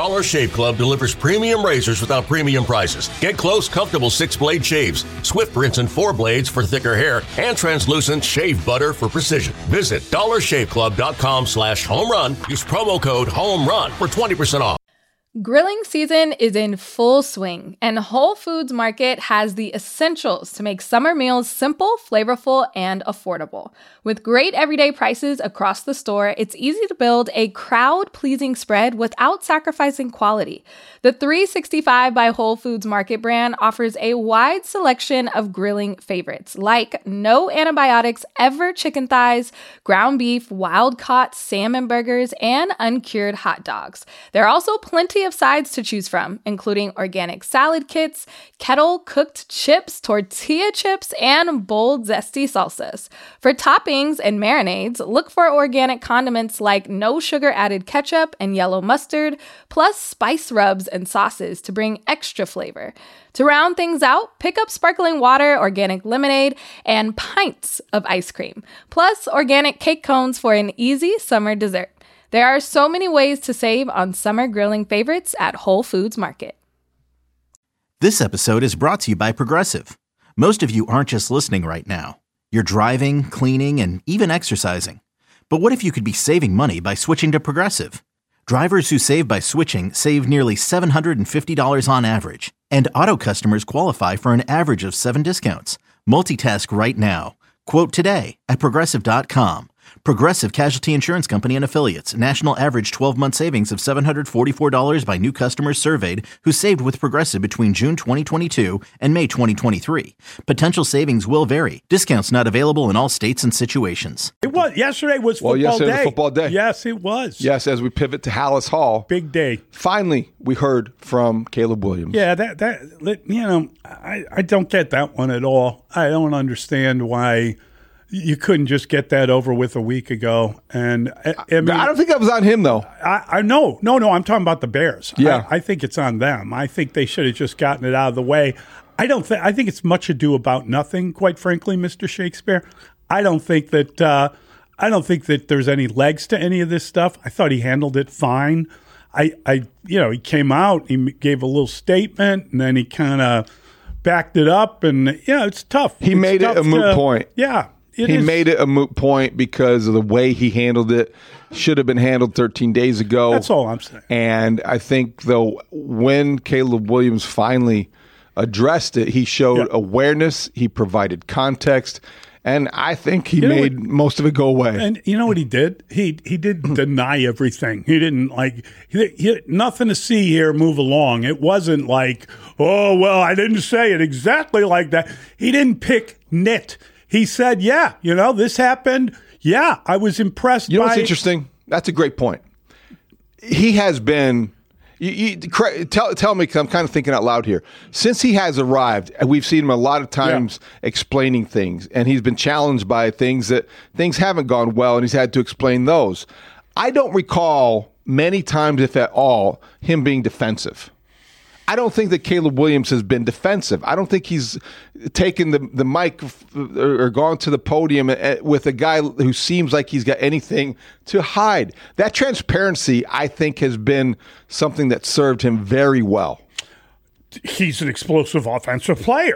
Dollar Shave Club delivers premium razors without premium prices. Get close, comfortable 6-blade shaves, swift rinse and 4 blades for thicker hair, and translucent shave butter for precision. Visit dollarshaveclub.com/homerun. Use promo code HOMERUN for 20% off. Grilling season is in full swing, and Whole Foods Market has the essentials to make summer meals simple, flavorful, and affordable. With great everyday prices across the store, it's easy to build a crowd-pleasing spread without sacrificing quality. The 365 by Whole Foods Market brand offers a wide selection of grilling favorites, like no antibiotics ever chicken thighs, ground beef, wild-caught salmon burgers, and uncured hot dogs. There are also plenty of sides to choose from, including organic salad kits, kettle-cooked chips, tortilla chips, and bold, zesty salsas. For toppings and marinades, look for organic condiments like no sugar-added ketchup and yellow mustard, plus spice rubs and sauces to bring extra flavor. To round things out, pick up sparkling water, organic lemonade, and pints of ice cream, plus organic cake cones for an easy summer dessert. There are so many ways to save on summer grilling favorites at Whole Foods Market. This episode is brought to you by Progressive. Most of you aren't just listening right now. You're driving, cleaning, and even exercising. But what if you could be saving money by switching to Progressive? Drivers who save by switching save nearly $750 on average. And auto customers qualify for an average of 7 discounts. Multitask right now. Quote today at Progressive.com. Progressive Casualty Insurance Company and Affiliates. National average 12-month savings of $744 by new customers surveyed who saved with Progressive between June 2022 and May 2023. Potential savings will vary. Discounts not available in all states and situations. Yesterday was football day. Was football day. Yes, it was. Yes, as we pivot to Hallis Hall. Big day. Finally, we heard from Caleb Williams. Yeah, I don't get that one at all. I don't understand why you couldn't just get that over with a week ago. And I mean, I don't think that was on him, though. I know. No, I'm talking about the Bears. Yeah. I think it's on them. I think they should have just gotten it out of the way. I think it's much ado about nothing, quite frankly, Mr. Shakespeare. I don't think that there's any legs to any of this stuff. I thought he handled it fine. He came out, he gave a little statement, and then he kind of backed it up, and it's tough. He made it a moot point. Yeah. He made it a moot point because of the way he handled it. Should have been handled 13 days ago. That's all I'm saying. And I think, though, when Caleb Williams finally addressed it, he showed awareness, he provided context, and I think he made most of it go away. And you know what he did? He didn't deny everything. He didn't he nothing to see here, move along. It wasn't like, oh, well, I didn't say it exactly like that. He didn't pick nit. He said, this happened. Yeah, I was impressed by... You know what's interesting? That's a great point. He has been... tell me, because I'm kind of thinking out loud here. Since he has arrived, we've seen him a lot of times explaining things, and he's been challenged by things haven't gone well, and he's had to explain those. I don't recall many times, if at all, him being defensive. I don't think that Caleb Williams has been defensive. I don't think he's taken the mic or gone to the podium with a guy who seems like he's got anything to hide. That transparency, I think, has been something that served him very well. He's an explosive offensive player.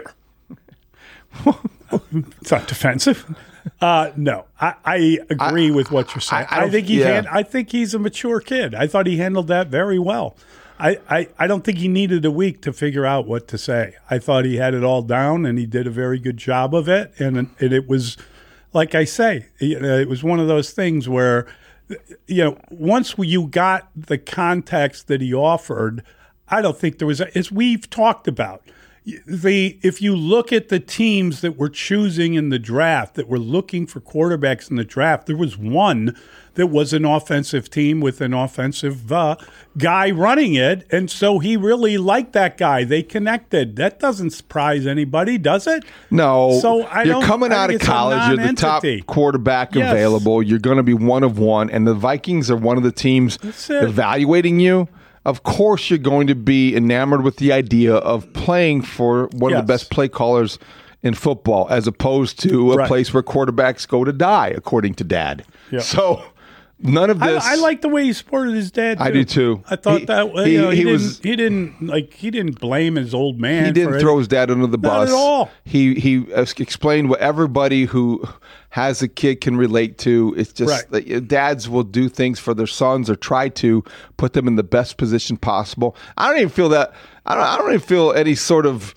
It's not defensive. No, I agree with what you're saying. I think he's a mature kid. I thought he handled that very well. I don't think he needed a week to figure out what to say. I thought he had it all down, and he did a very good job of it. And it was, like I say, it was one of those things where, once you got the context that he offered, I don't think there was, as we've talked about, if you look at the teams that were choosing in the draft, that were looking for quarterbacks in the draft, there was one that was an offensive team with an offensive guy running it. And so he really liked that guy. They connected. That doesn't surprise anybody, does it? No. So you're coming out of college. You're the top quarterback available. You're going to be one of one. And the Vikings are one of the teams evaluating you. Of course, you're going to be enamored with the idea of playing for one of the best play callers in football, as opposed to a place where quarterbacks go to die, according to Dad. Yep. So None of this. I like the way he supported his dad, too. I do, too. I thought he didn't blame his old man. He didn't throw his dad under the bus. Not at all. He explained what everybody who has a kid can relate to. It's just that dads will do things for their sons or try to put them in the best position possible. I don't even feel that. I don't even feel any sort of.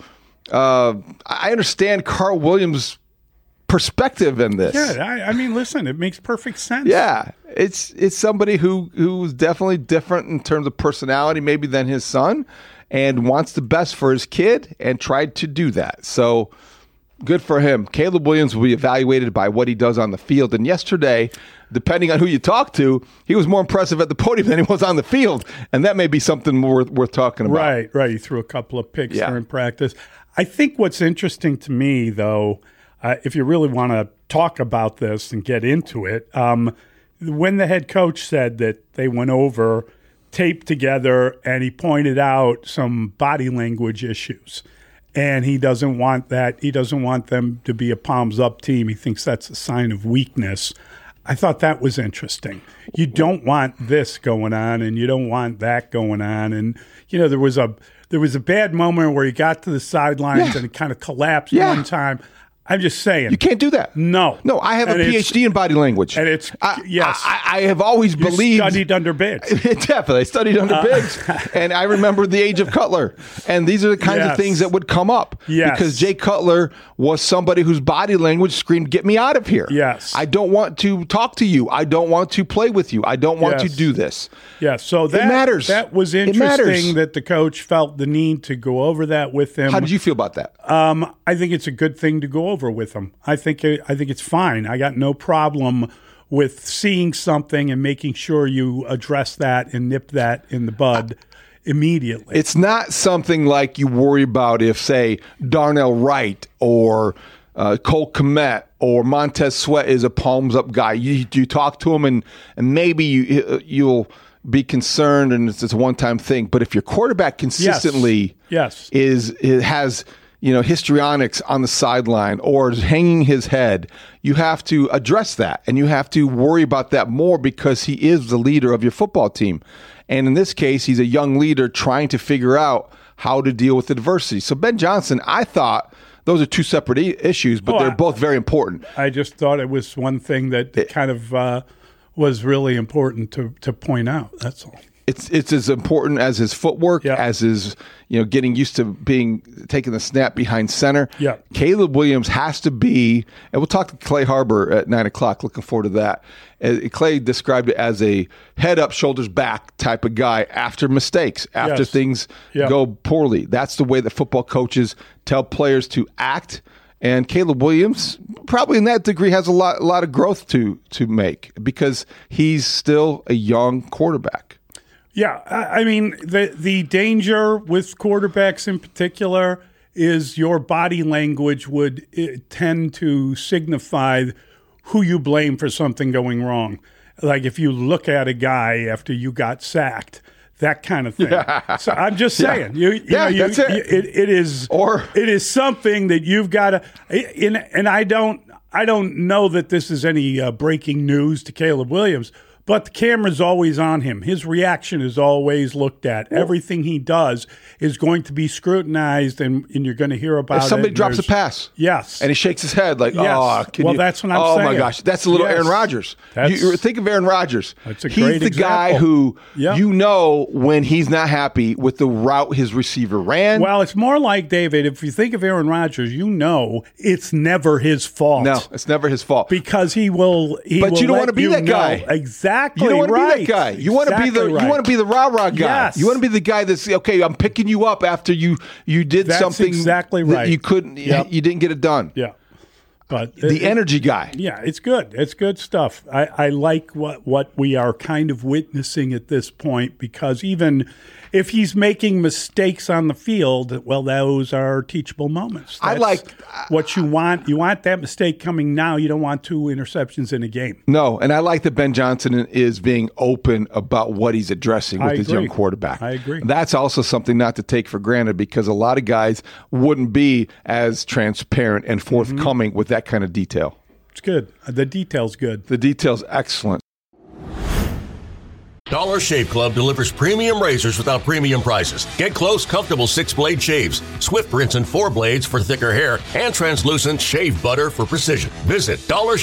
I understand Carl Williams' perspective in this. Yeah, I mean, listen, it makes perfect sense. Yeah, it's somebody who's definitely different in terms of personality, maybe than his son, and wants the best for his kid and tried to do that. So good for him. Caleb Williams will be evaluated by what he does on the field. And yesterday, depending on who you talk to, he was more impressive at the podium than he was on the field, and that may be something worth talking about. Right. He threw a couple of picks during practice. I think what's interesting to me, though, if you really want to talk about this and get into it, when the head coach said that they went over, taped together, and he pointed out some body language issues, and he doesn't want that. He doesn't want them to be a palms-up team. He thinks that's a sign of weakness. I thought that was interesting. You don't want this going on, and you don't want that going on. And, there was a bad moment where he got to the sidelines and it kind of collapsed one time. I'm just saying. You can't do that. No, I have a PhD in body language. And it's, yes. I have always believed. Studied under Biggs. Definitely. I studied under Biggs. And I remember the age of Cutler. And these are the kinds of things that would come up. Yes. Because Jay Cutler was somebody whose body language screamed, "Get me out of here." Yes. I don't want to talk to you. I don't want to play with you. I don't want to do this. Yes. So it matters. That was interesting that the coach felt the need to go over that with him. How did you feel about that? I think it's a good thing to go over with him. I think it's fine. I got no problem with seeing something and making sure you address that and nip that in the bud immediately. It's not something like you worry about if, say, Darnell Wright or Cole Kmet or Montez Sweat is a palms-up guy. You talk to him and maybe you'll be concerned and it's a one-time thing. But if your quarterback consistently has histrionics on the sideline or is hanging his head, you have to address that and you have to worry about that more because he is the leader of your football team. And in this case, he's a young leader trying to figure out how to deal with adversity. So Ben Johnson, I thought those are two separate issues, but they're both very important. I just thought it was one thing that kind of was really important to point out. That's all. It's as important as his footwork, as his getting used to taking the snap behind center. Yeah. Caleb Williams has to be, and we'll talk to Clay Harbor at 9:00. Looking forward to that. Clay described it as a head up, shoulders back type of guy after mistakes, after things go poorly. That's the way that football coaches tell players to act. And Caleb Williams, probably in that degree, has a lot of growth to make because he's still a young quarterback. Yeah, I mean, the danger with quarterbacks in particular is your body language would tend to signify who you blame for something going wrong. Like if you look at a guy after you got sacked, that kind of thing. So I'm just saying, that's it is something that you've got to. And I don't know that this is any breaking news to Caleb Williams. But the camera's always on him. His reaction is always looked at. Everything he does is going to be scrutinized, and you're going to hear about it. If somebody drops a pass. Yes. And he shakes his head like, that's what I'm saying. Oh, my gosh. That's a little Aaron Rodgers. You think of Aaron Rodgers. That's a great example. He's the guy who when he's not happy with the route his receiver ran. Well, it's more like, David, if you think of Aaron Rodgers, it's never his fault. No, it's never his fault. Because he will But you don't want to be that guy. Exactly. You don't want to be that guy. You want to be the you want to be the rah-rah guy. Yes. You want to be the guy that's okay. I'm picking you up after you did something exactly right. that you couldn't. You didn't get it done. Yeah, but the energy guy. Yeah, it's good. It's good stuff. I like what we are kind of witnessing at this point because even if he's making mistakes on the field, well, those are teachable moments. That's I like what you want. You want that mistake coming now. You don't want 2 interceptions in a game. No, and I like that Ben Johnson is being open about what he's addressing with his young quarterback. I agree. That's also something not to take for granted because a lot of guys wouldn't be as transparent and forthcoming with that kind of detail. It's good. The detail's good. The detail's excellent. Dollar Shave Club delivers premium razors without premium prices. Get close, comfortable 6-blade shaves, Swift rinse and 4 blades for thicker hair, and translucent shave butter for precision. Visit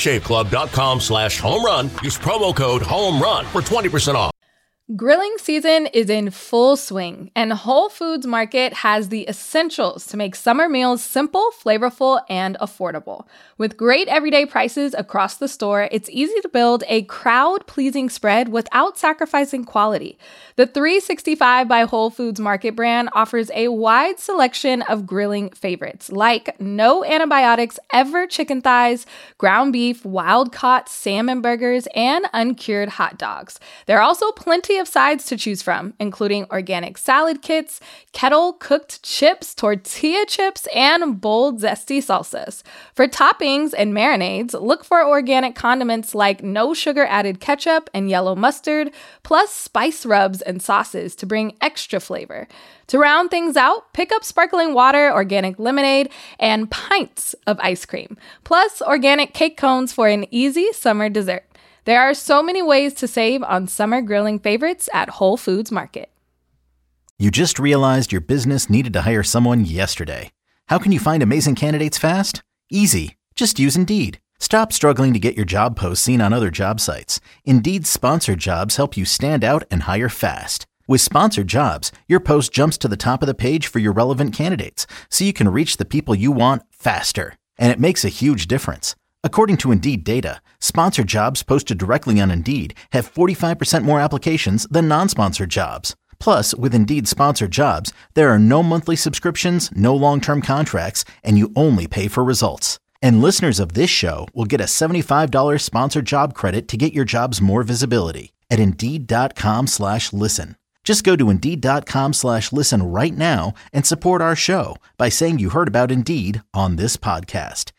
dollarshaveclub.com/homerun. Use promo code HOMERUN for 20% off. Grilling season is in full swing, and Whole Foods Market has the essentials to make summer meals simple, flavorful, and affordable. With great everyday prices across the store, it's easy to build a crowd-pleasing spread without sacrificing quality. The 365 by Whole Foods Market brand offers a wide selection of grilling favorites, like no antibiotics ever chicken thighs, ground beef, wild-caught salmon burgers, and uncured hot dogs. There are also plenty of sides to choose from, including organic salad kits, kettle-cooked chips, tortilla chips, and bold, zesty salsas. For toppings and marinades, look for organic condiments like no sugar-added ketchup and yellow mustard, plus spice rubs and sauces to bring extra flavor. To round things out, pick up sparkling water, organic lemonade, and pints of ice cream, plus organic cake cones for an easy summer dessert. There are so many ways to save on summer grilling favorites at Whole Foods Market. You just realized your business needed to hire someone yesterday. How can you find amazing candidates fast? Easy. Just use Indeed. Stop struggling to get your job posts seen on other job sites. Indeed's sponsored jobs help you stand out and hire fast. With sponsored jobs, your post jumps to the top of the page for your relevant candidates, so you can reach the people you want faster. And it makes a huge difference. According to Indeed data, sponsored jobs posted directly on Indeed have 45% more applications than non-sponsored jobs. Plus, with Indeed sponsored jobs, there are no monthly subscriptions, no long-term contracts, and you only pay for results. And listeners of this show will get a $75 sponsored job credit to get your jobs more visibility at Indeed.com/listen. Just go to Indeed.com/listen right now and support our show by saying you heard about Indeed on this podcast.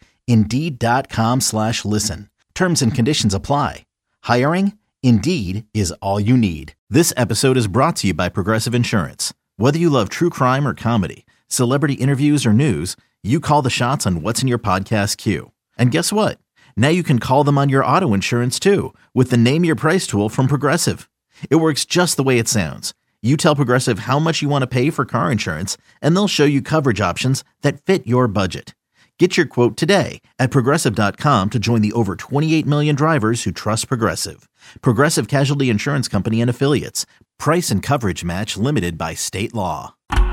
Indeed.com/listen. Terms and conditions apply. Hiring? Indeed is all you need. This episode is brought to you by Progressive Insurance. Whether you love true crime or comedy, celebrity interviews or news, you call the shots on what's in your podcast queue. And guess what? Now you can call them on your auto insurance too with the Name Your Price tool from Progressive. It works just the way it sounds. You tell Progressive how much you want to pay for car insurance, and they'll show you coverage options that fit your budget. Get your quote today at Progressive.com to join the over 28 million drivers who trust Progressive. Progressive Casualty Insurance Company and Affiliates. Price and coverage match limited by state law.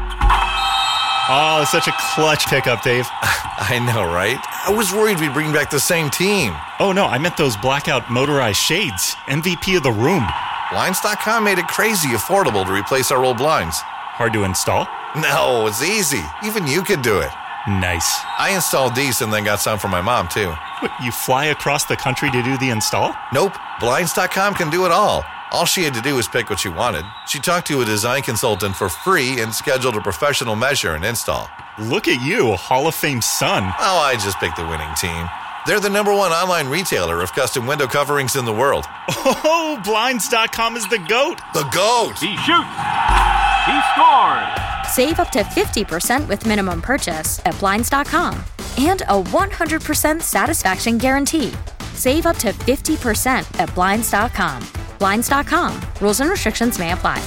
Oh, it's such a clutch pickup, Dave. I know, right? I was worried we'd bring back the same team. Oh, no, I meant those blackout motorized shades. MVP of the room. Blinds.com made it crazy affordable to replace our old blinds. Hard to install? No, it's easy. Even you could do it. Nice. I installed these and then got some for my mom, too. What, you fly across the country to do the install? Nope. Blinds.com can do it all. All she had to do was pick what she wanted. She talked to a design consultant for free and scheduled a professional measure and install. Look at you, a Hall of Fame son. Oh, I just picked the winning team. They're the #1 online retailer of custom window coverings in the world. Oh, Blinds.com is the GOAT. The GOAT! He shoots. He scores. Save up to 50% with minimum purchase at Blinds.com. And a 100% satisfaction guarantee. Save up to 50% at Blinds.com. Blinds.com. Rules and restrictions may apply.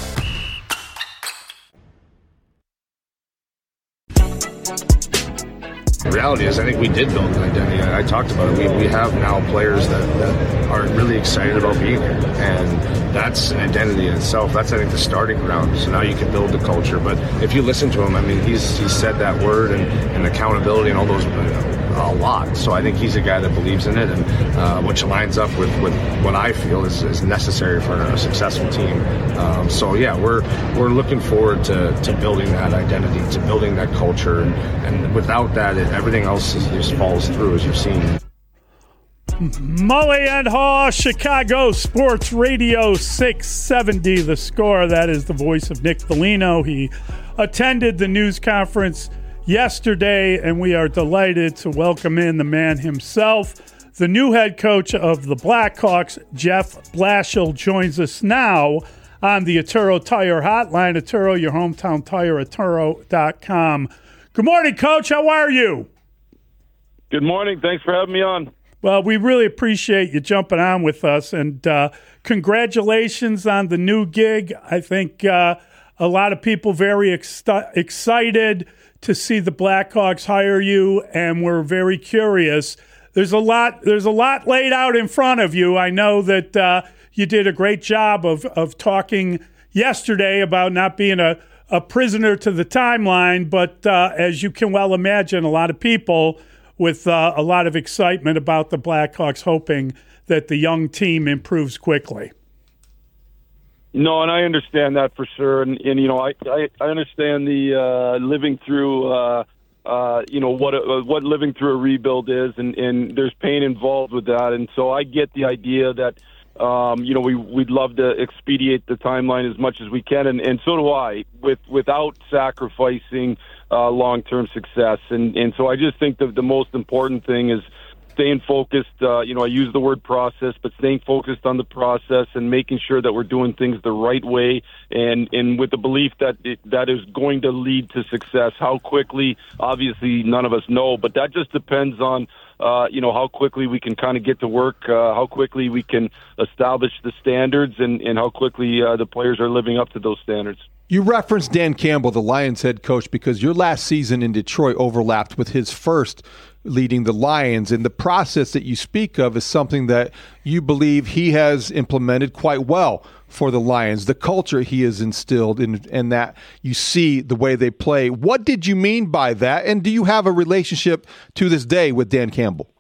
The reality is, I think we did build an identity. I talked about it. We have now players that are really excited about being here, and that's an identity in itself. That's, I think, the starting ground. So now you can build the culture. But if you listen to him, I mean, he's said that word and accountability and all those a lot. So I think he's a guy that believes in it, and which lines up with what I feel is necessary for a successful team. So yeah, we're looking forward to building that identity, to building that culture, and without that, everything else just falls through, as you've seen. Mully and Haw, Chicago Sports Radio 670. The Score. That is the voice of Nick Foligno. He attended the news conference yesterday, and we are delighted to welcome in the man himself. The new head coach of the Blackhawks, Jeff Blashill, joins us now on the Atturo Tire Hotline. Atturo, your hometown tire, Atturo.com. Good morning, Coach. How are you? Good morning. Thanks for having me on. Well, we really appreciate you jumping on with us, and congratulations on the new gig. I think a lot of people very excited to see the Blackhawks hire you, and we're very curious. There's a lot laid out in front of you. I know that you did a great job of talking yesterday about not being a prisoner to the timeline, but as you can well imagine, a lot of people with a lot of excitement about the Blackhawks hoping that the young team improves quickly. No, and I understand that for sure. And I understand the living through, what living through a rebuild is, and there's pain involved with that. And so I get the idea that, we'd love to expedite the timeline as much as we can. And so do I, without sacrificing long-term success. And so I just think that the most important thing is staying focused. I use the word process, but staying focused on the process and making sure that we're doing things the right way and with the belief that that is going to lead to success. How quickly, obviously, none of us know, but that just depends on how quickly we can kind of get to work, how quickly we can establish the standards, and how quickly the players are living up to those standards. You referenced Dan Campbell, the Lions head coach, because your last season in Detroit overlapped with his first leading the Lions, and the process that you speak of is something that you believe he has implemented quite well for the Lions, the culture he has instilled, and that you see the way they play. What did you mean by that, and do you have a relationship to this day with Dan Campbell?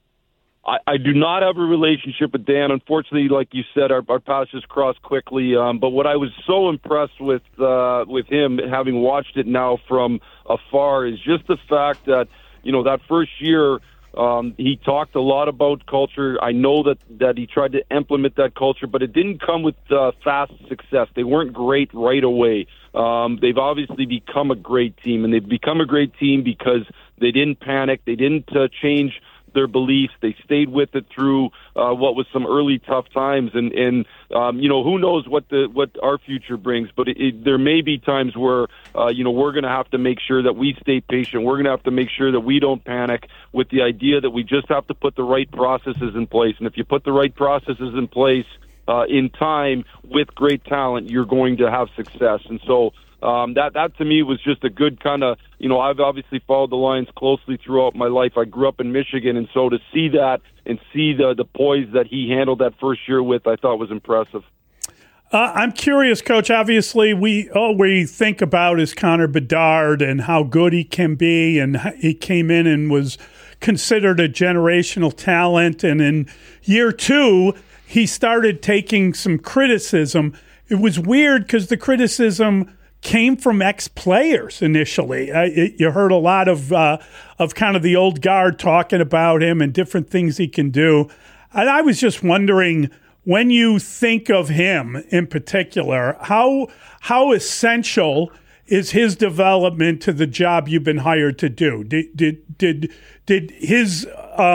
I do not have a relationship with Dan. Unfortunately, like you said, our paths just crossed quickly. But what I was so impressed with him, having watched it now from afar, is just the fact that, that first year he talked a lot about culture. I know that he tried to implement that culture, but it didn't come with fast success. They weren't great right away. They've obviously become a great team, and they've become a great team because they didn't panic. They didn't change their beliefs. They stayed with it through what was some early tough times, and who knows what our future brings. But there may be times where we're going to have to make sure that we stay patient. We're going to have to make sure that we don't panic, with the idea that we just have to put the right processes in place. And if you put the right processes in place in time with great talent, you're going to have success. And so that to me was just a good kind of, I've obviously followed the Lions closely throughout my life. I grew up in Michigan, and so to see that and see the poise that he handled that first year with, I thought was impressive. I'm curious, Coach. Obviously, all we think about is Connor Bedard and how good he can be, and he came in and was considered a generational talent. And in year 2, he started taking some criticism. It was weird because the criticism came from ex-players initially. You heard a lot of kind of the old guard talking about him and different things he can do. And I was just wondering, when you think of him in particular, how essential is his development to the job you've been hired to do? Did his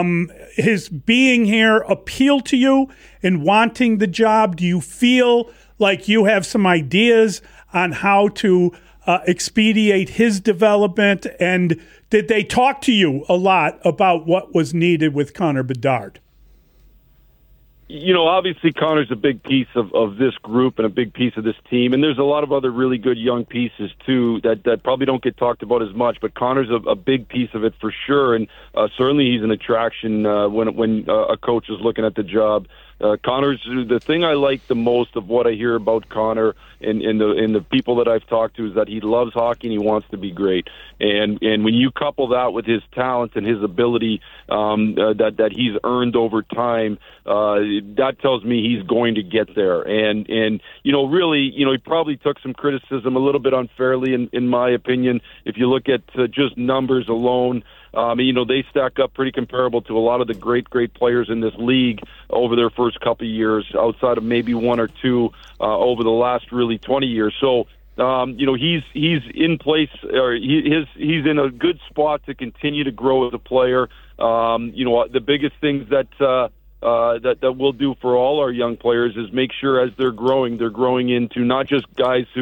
being here appeal to you in wanting the job? Do you feel like you have some ideas on how to expedite his development? And did they talk to you a lot about what was needed with Connor Bedard? Obviously Connor's a big piece of this group and a big piece of this team. And there's a lot of other really good young pieces, too, that probably don't get talked about as much. But Connor's a big piece of it for sure. And certainly he's an attraction when a coach is looking at the job. Connor's the thing I like the most of what I hear about Connor and the people that I've talked to is that he loves hockey and he wants to be great. And when you couple that with his talent and his ability that he's earned over time, that tells me he's going to get there. And really, he probably took some criticism a little bit unfairly, in my opinion. If you look at just numbers alone, they stack up pretty comparable to a lot of the great players in this league over their first couple of years, outside of maybe one or two over the last really 20 years. So, he's in place, or he's in a good spot to continue to grow as a player. The biggest things that we'll do for all our young players is make sure as they're growing into not just guys who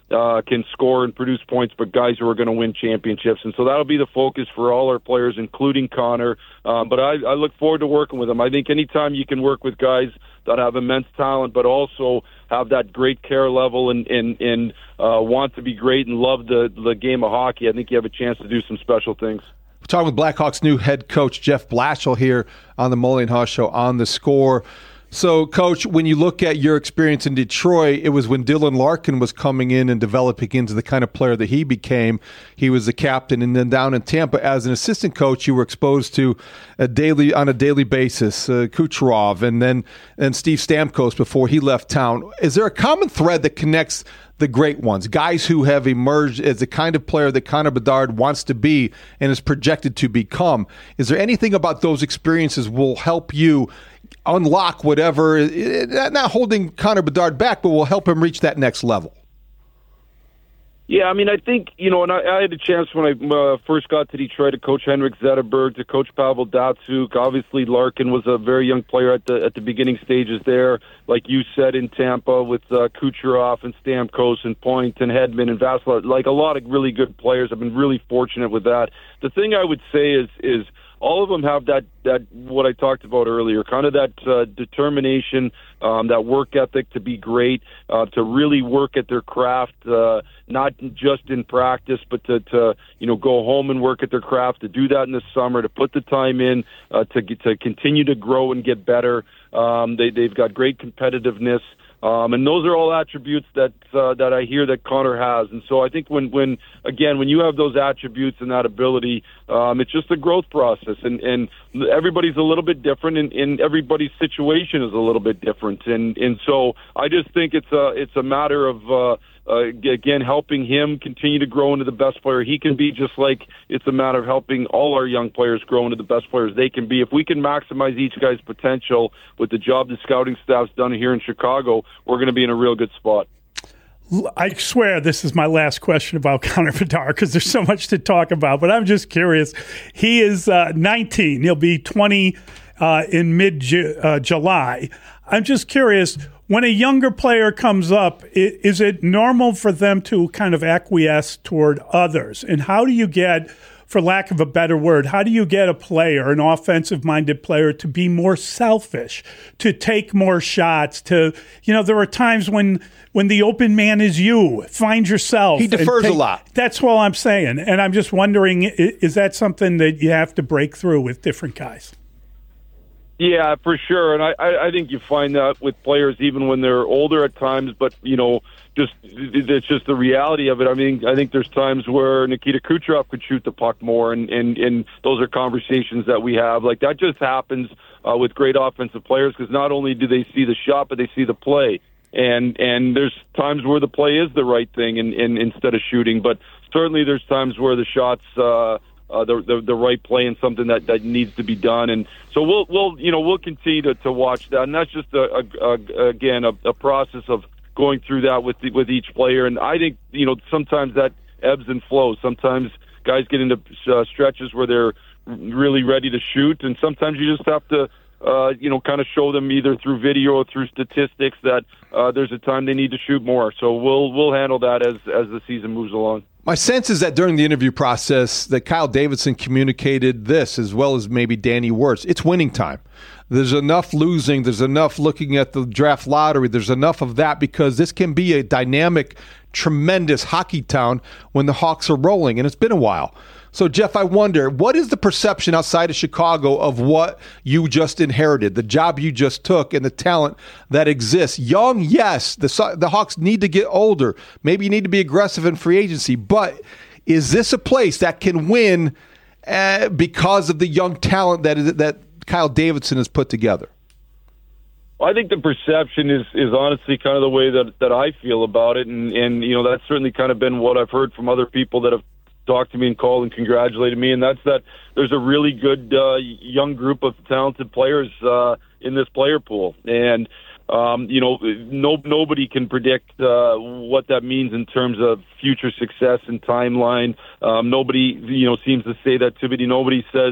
can score and produce points, but guys who are going to win championships. And so that'll be the focus for all our players, including Connor. But I look forward to working with him. I think anytime you can work with guys that have immense talent, but also have that great care level and want to be great and love the game of hockey, I think you have a chance to do some special things. We're talking with Blackhawks' new head coach, Jeff Blatchel, here on the Mully and Haw Show on The Score. So, Coach, when you look at your experience in Detroit, it was when Dylan Larkin was coming in and developing into the kind of player that he became. He was the captain. And then down in Tampa, as an assistant coach, you were exposed to on a daily basis, Kucherov and Steve Stamkos before he left town. Is there a common thread that connects the great ones, guys who have emerged as the kind of player that Connor Bedard wants to be and is projected to become? Is there anything about those experiences will help you unlock whatever, not holding Connor Bedard back, but will help him reach that next level? Yeah, I mean, I think, and I had a chance when I first got to Detroit to coach Henrik Zetterberg, to coach Pavel Datsyuk. Obviously, Larkin was a very young player at the beginning stages there, like you said, in Tampa with Kucherov and Stamkos and Point and Hedman and Vasilov, like a lot of really good players. I've been really fortunate with that. The thing I would say is all of them have that what I talked about earlier, kind of that determination, that work ethic to be great, to really work at their craft, not just in practice, but to go home and work at their craft, to do that in the summer, to put the time in, to continue to grow and get better. They've got great competitiveness. And those are all attributes that I hear that Connor has. And so I think when you have those attributes and that ability, it's just a growth process. And everybody's a little bit different, and everybody's situation is a little bit different. And so I just think it's a matter of again, helping him continue to grow into the best player he can be, just like it's a matter of helping all our young players grow into the best players they can be. If we can maximize each guy's potential with the job the scouting staff's done here in Chicago, we're going to be in a real good spot. I swear this is my last question about Connor Bedard because there's so much to talk about, but I'm just curious. He is 19. He'll be 20 in mid-July. I'm just curious, when a younger player comes up, is it normal for them to kind of acquiesce toward others? And how do you get, for lack of a better word, how do you get a player, an offensive-minded player, to be more selfish, to take more shots, there are times when the open man is you, find yourself. He defers a lot. That's all I'm saying. And I'm just wondering, is that something that you have to break through with different guys? Yeah, for sure. And I think you find that with players even when they're older at times, but, it's just the reality of it. I mean, I think there's times where Nikita Kucherov could shoot the puck more, and those are conversations that we have. Like, that just happens with great offensive players because not only do they see the shot, but they see the play. And there's times where the play is the right thing and instead of shooting, but certainly there's times where the shots the right play and something that needs to be done, and so we'll continue to watch that, and that's just a process of going through that with each player, and I think sometimes that ebbs and flows. Sometimes guys get into stretches where they're really ready to shoot, and sometimes you just have to kind of show them either through video or through statistics that there's a time they need to shoot more. So we'll handle that as the season moves along. My sense is that during the interview process that Kyle Davidson communicated this, as well as maybe Danny Wirtz. It's winning time. There's enough losing. There's enough looking at the draft lottery. There's enough of that because this can be a dynamic, tremendous hockey town when the Hawks are rolling, and it's been a while. So, Jeff, I wonder, what is the perception outside of Chicago of what you just inherited, the job you just took, and the talent that exists? Young, yes, the Hawks need to get older. Maybe you need to be aggressive in free agency. But is this a place that can win because of the young talent that Kyle Davidson has put together? Well, I think the perception is honestly kind of the way that I feel about it. And that's certainly kind of been what I've heard from other people that have talked to me and called and congratulated me, and that's that there's a really good young group of talented players in this player pool, and nobody can predict what that means in terms of future success and timeline. Nobody seems to say that to me. Nobody says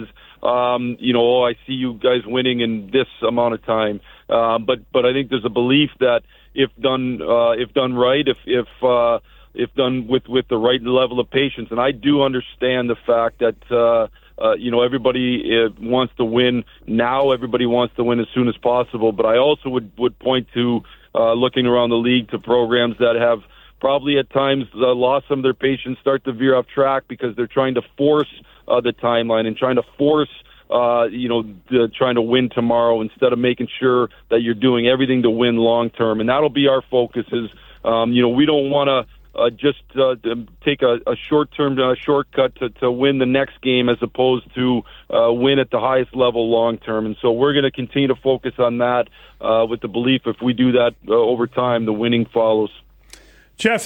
I see you guys winning in this amount of time, but I think there's a belief that if done right, if if done with the right level of patience. And I do understand the fact that everybody wants to win now. Everybody wants to win as soon as possible. But I also would point to looking around the league to programs that have probably at times lost some of their patience, start to veer off track because they're trying to force the timeline and trying to force trying to win tomorrow instead of making sure that you're doing everything to win long term. And that'll be our focus. Is we don't want to just take a short-term shortcut to win the next game as opposed to win at the highest level long-term. And so we're going to continue to focus on that with the belief if we do that over time, the winning follows. Jeff,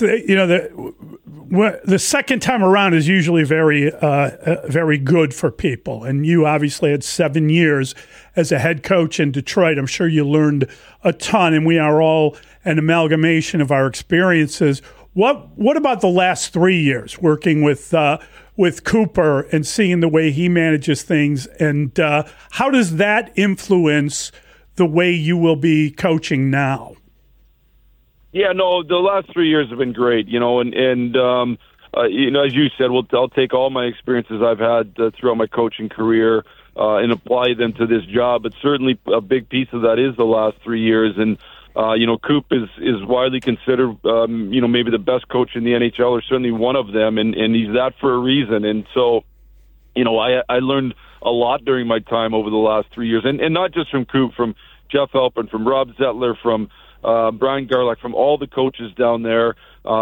the second time around is usually very good for people. And you obviously had 7 years as a head coach in Detroit. I'm sure you learned a ton, and we are all an amalgamation of our experiences. What about the last 3 years working with Cooper and seeing the way he manages things, and how does that influence the way you will be coaching now? Yeah, no, the last 3 years have been great, and as you said, I'll take all my experiences I've had throughout my coaching career and apply them to this job. But certainly a big piece of that is the last 3 years, and Coop is widely considered, maybe the best coach in the NHL, or certainly one of them, and he's that for a reason. And so, I learned a lot during my time over the last 3 years, and not just from Coop, from Jeff Halpern, from Rob Zettler, from Brian Garlock, from all the coaches down there,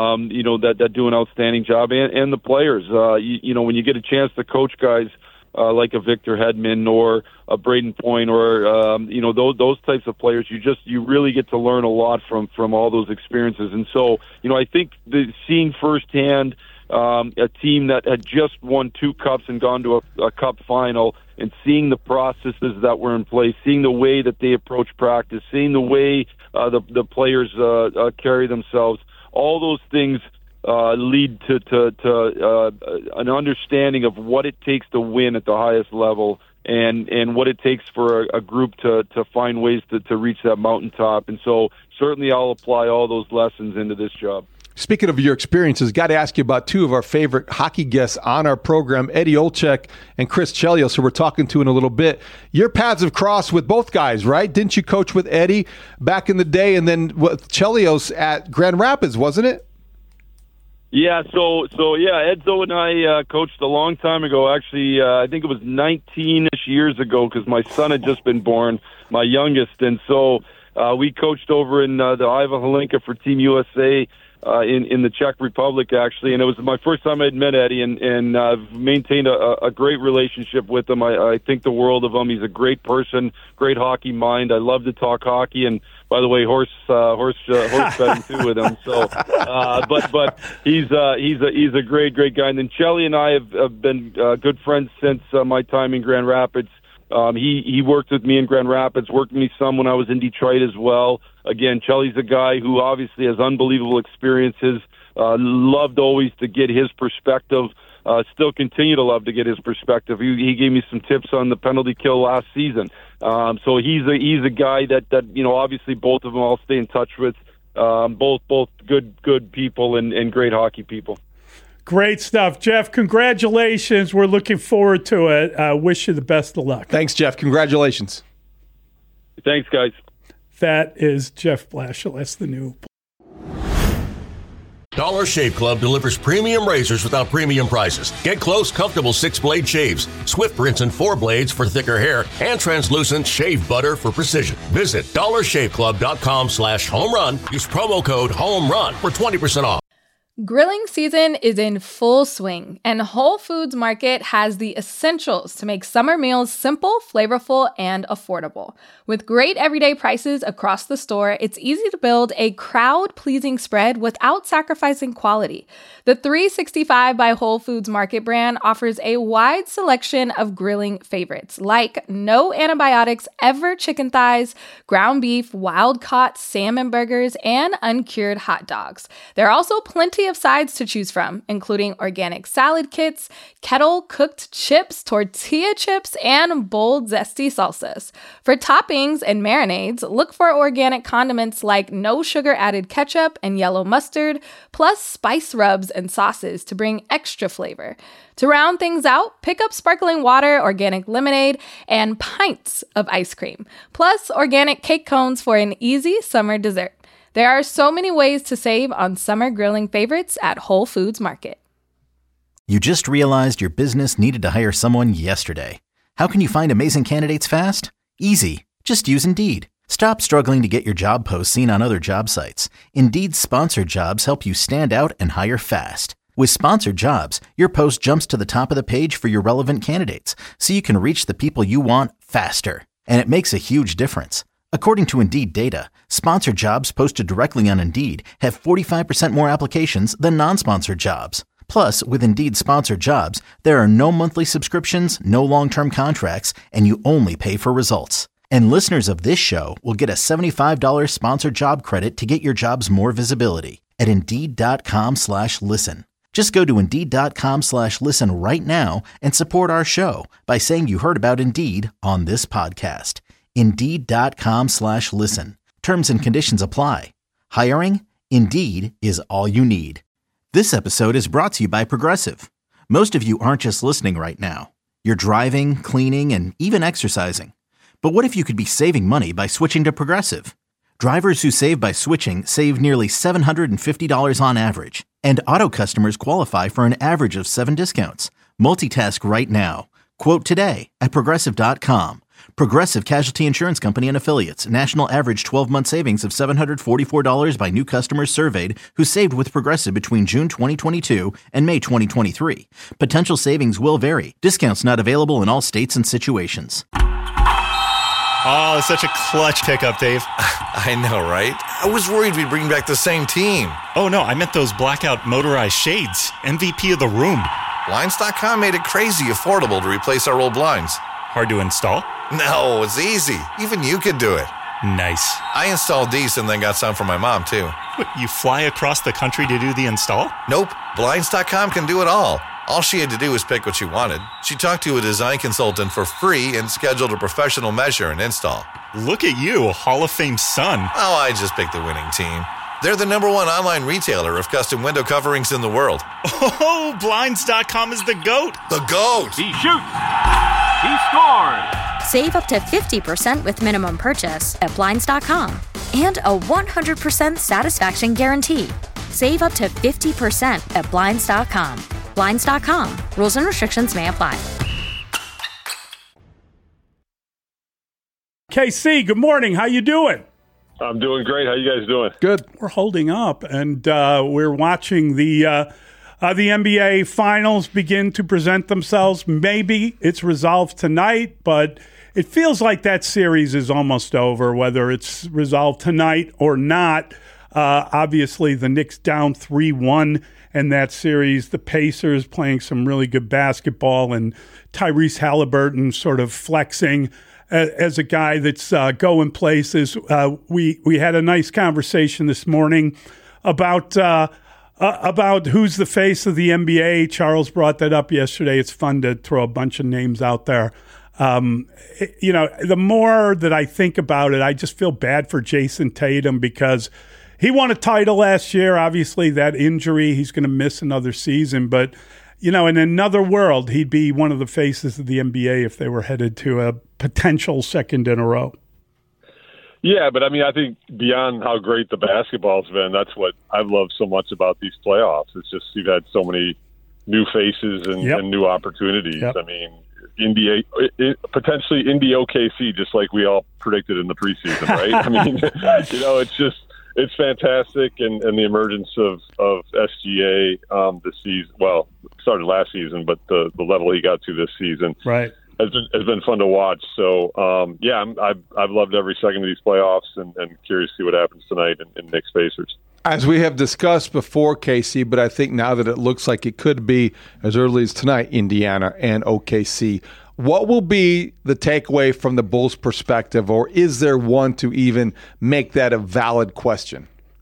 that do an outstanding job, and the players. When you get a chance to coach guys like a Victor Hedman or a Braden Point or those types of players, you really get to learn a lot from all those experiences. And so I think seeing firsthand a team that had just won 2 cups and gone to a cup final, and seeing the processes that were in place, seeing the way that they approach practice, seeing the way the players carry themselves, all those things lead to an understanding of what it takes to win at the highest level, and what it takes for a group to find ways to reach that mountaintop. And so certainly I'll apply all those lessons into this job. Speaking of your experiences, got to ask you about 2 of our favorite hockey guests on our program, Eddie Olczyk and Chris Chelios, who we're talking to in a little bit. Your paths have crossed with both guys, right? Didn't you coach with Eddie back in the day, and then with Chelios at Grand Rapids, wasn't it? Yeah, so Edzo and I coached a long time ago. Actually, I think it was 19-ish years ago, because my son had just been born, my youngest, and so we coached over in the Iva Hlinka for Team USA. In the Czech Republic, actually, and it was my first time I'd met Eddie, and I've maintained a great relationship with him. I think the world of him. He's a great person, great hockey mind. I love to talk hockey, and by the way, horse betting too with him. So, but he's a great guy. And then Chelly and I have been good friends since my time in Grand Rapids. He worked with me in Grand Rapids, worked with me some when I was in Detroit as well. Again, Chelly's a guy who obviously has unbelievable experiences, loved always to get his perspective, still continue to love to get his perspective. He gave me some tips on the penalty kill last season. So he's a guy that obviously both of them I'll stay in touch with, both good people and great hockey people. Great stuff, Jeff. Congratulations. We're looking forward to it. Wish you the best of luck. Thanks, Jeff. Congratulations. Thanks, guys. That is Jeff Blashill. That's the new. Dollar Shave Club delivers premium razors without premium prices. Get close, comfortable 6-blade shaves, swift rinse and 4 blades for thicker hair, and translucent shave butter for precision. Visit dollarshaveclub.com/home run. Use promo code HOMERUN for 20% off. Grilling season is in full swing, and Whole Foods Market has the essentials to make summer meals simple, flavorful, and affordable. With great everyday prices across the store, it's easy to build a crowd-pleasing spread without sacrificing quality. The 365 by Whole Foods Market brand offers a wide selection of grilling favorites, like no antibiotics ever chicken thighs, ground beef, wild-caught salmon burgers, and uncured hot dogs. There are also plenty of sides to choose from, including organic salad kits, kettle-cooked chips, tortilla chips, and bold, zesty salsas. For toppings and marinades, look for organic condiments like no sugar-added ketchup and yellow mustard, plus spice rubs and sauces to bring extra flavor. To round things out, pick up sparkling water, organic lemonade, and pints of ice cream, plus organic cake cones for an easy summer dessert. There are so many ways to save on summer grilling favorites at Whole Foods Market. You just realized your business needed to hire someone yesterday. How can you find amazing candidates fast? Easy. Just use Indeed. Stop struggling to get your job posts seen on other job sites. Indeed's sponsored jobs help you stand out and hire fast. With sponsored jobs, your post jumps to the top of the page for your relevant candidates, so you can reach the people you want faster. And it makes a huge difference. According to Indeed data, sponsored jobs posted directly on Indeed have 45% more applications than non-sponsored jobs. Plus, with Indeed sponsored jobs, there are no monthly subscriptions, no long-term contracts, and you only pay for results. And listeners of this show will get a $75 sponsored job credit to get your jobs more visibility at Indeed.com/listen. Just go to Indeed.com/listen right now and support our show by saying you heard about Indeed on this podcast. Indeed.com/listen. Terms and conditions apply. Hiring? Indeed is all you need. This episode is brought to you by Progressive. Most of you aren't just listening right now. You're driving, cleaning, and even exercising. But what if you could be saving money by switching to Progressive? Drivers who save by switching save nearly $750 on average. And auto customers qualify for an average of 7 discounts. Multitask right now. Quote today at Progressive.com. Progressive Casualty Insurance Company and Affiliates. National average 12-month savings of $744 by new customers surveyed who saved with Progressive between June 2022 and May 2023. Potential savings will vary. Discounts not available in all states and situations. Oh, it's such a clutch pickup, Dave. I know, right? I was worried we'd bring back the same team. Oh, no, I meant those blackout motorized shades. MVP of the room. Blinds.com made it crazy affordable to replace our old blinds. Hard to install? No, it's easy. Even you could do it. Nice. I installed these and then got some for my mom, too. What, you fly across the country to do the install? Nope. Blinds.com can do it all. All she had to do was pick what she wanted. She talked to a design consultant for free and scheduled a professional measure and install. Look at you, Hall of Fame son. Oh, I just picked the winning team. They're the #1 online retailer of custom window coverings in the world. Oh, Blinds.com is the GOAT. The GOAT! He shoots. He scored. Save up to 50% with minimum purchase at Blinds.com. And a 100% satisfaction guarantee. Save up to 50% at Blinds.com. Blinds.com. Rules and restrictions may apply. KC, good morning. How you doing? I'm doing great. How you guys doing? Good. We're holding up, and we're watching the NBA Finals begin to present themselves. Maybe it's resolved tonight, but it feels like that series is almost over, whether it's resolved tonight or not. Obviously, the Knicks down 3-1 in that series. The Pacers playing some really good basketball, and Tyrese Halliburton sort of flexing as a guy that's going places. We had a nice conversation this morning about who's the face of the NBA. Charles brought that up yesterday. It's fun to throw a bunch of names out there. The more that I think about it, I just feel bad for Jason Tatum because he won a title last year. Obviously, that injury, he's going to miss another season. But, in another world, he'd be one of the faces of the NBA if they were headed to a potential second in a row. Yeah, but I think beyond how great the basketball's been, that's what I've loved so much about these playoffs. It's just you've had so many new faces and new opportunities. Yep. Potentially Indy OKC, just like we all predicted in the preseason, right? It's fantastic, and the emergence of SGA this season. Well, started last season, but the level he got to this season, right, has been fun to watch. So I've loved every second of these playoffs, and curious to see what happens tonight in Knicks Pacers. As we have discussed before, Casey, but I think now that it looks like it could be as early as tonight, Indiana and OKC. What will be the takeaway from the Bulls' perspective, or is there one to even make that a valid question?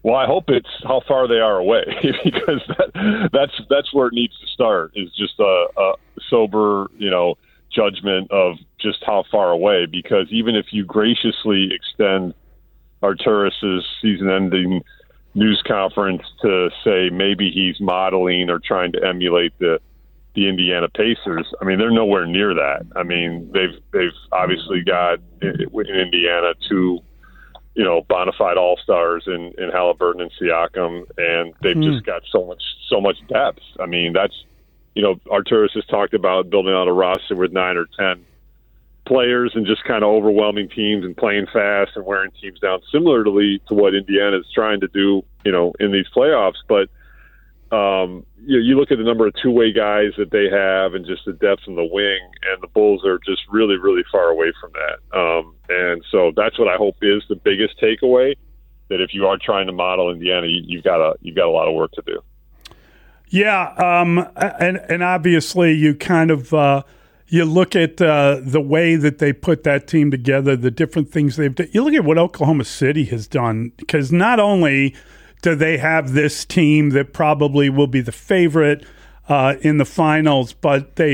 Well, I hope it's how far they are away, because that's where it needs to start, is just a sober, judgment of just how far away. Because even if you graciously extend Arturas's season-ending news conference to say maybe he's modeling or trying to emulate the Indiana Pacers, I mean, they're nowhere near that. I mean, they've obviously got in Indiana two, bona fide all-stars in Halliburton and Siakam, and they've just got so much depth. I mean, that's, Arturas has talked about building out a roster with 9 or 10 players and just kind of overwhelming teams and playing fast and wearing teams down, similarly to what Indiana is trying to do, in these playoffs. But you look at the number of two-way guys that they have and just the depth in the wing, and the Bulls are just really, really far away from that. And so that's what I hope is the biggest takeaway, that if you are trying to model Indiana, you've got a lot of work to do. Yeah, and obviously you kind of you look at the way that they put that team together, the different things they've done. You look at what Oklahoma City has done, because not only do they have this team that probably will be the favorite in the finals, but they